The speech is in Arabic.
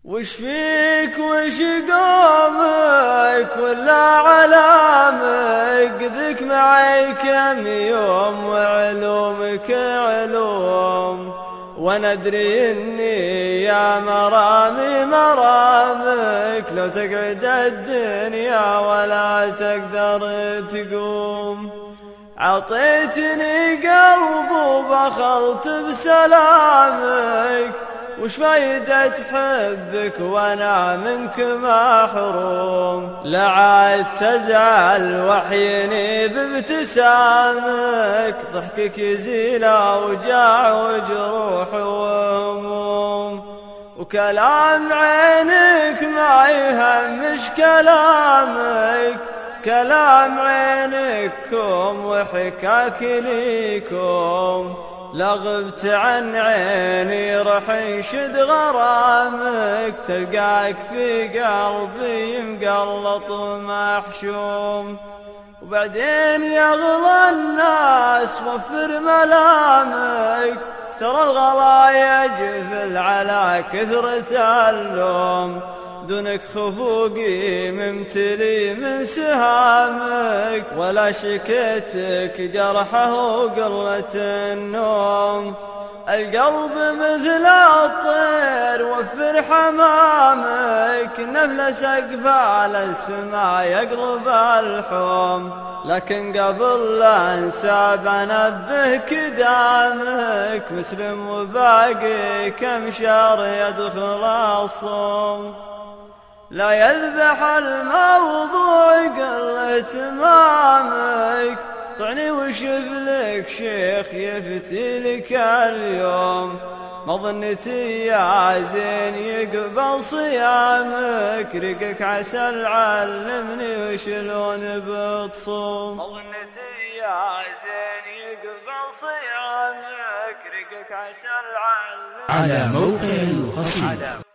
وش فيك وش قومك ولا علامك؟ ذك معي كم يوم وعلومك علوم، وانا ادري اني يا مرامي مرامك، لو تقعد الدنيا ولا تقدر تقوم. عطيتني قلب وبخلت بسلامك، وش فايدة حبك وانا منك محروم؟ لا عاد تزعل وحيني بابتسامك، ضحكك يزيل اوجاع وجروح وهموم. وكلام عينك ما يهمش كلامك، كلام عينك كوم وحكاك ليكم. لا غبت عن عيني رح ينشد غرامك، تلقاك في قلبي مقلط ومحشوم. وبعدين يغلى الناس وفر ملامك، ترى الغلا يجفل على كثرة اللوم. دونك خفوقي ممتلي من سهامك، ولا شكيتك جرحه وقلة النوم. القلب مثل الطير وفر حمامك، نفل سقف على السماء يقلب الحوم. لكن قبل لا انسى بنبهك دامك، مسلم وباقي كم شهر يدخل الصوم. لا يذبح الموضوع قلة مامك، طعني وشوف لك شيخ يفتي لك اليوم. ما ظنتي يا زين يقبل صيامك، رقك عسل علمني وشلون بتصوم. ما ظنتي يا زين يقبل صيامك، رقك عسل علمني. على موقع القصيد.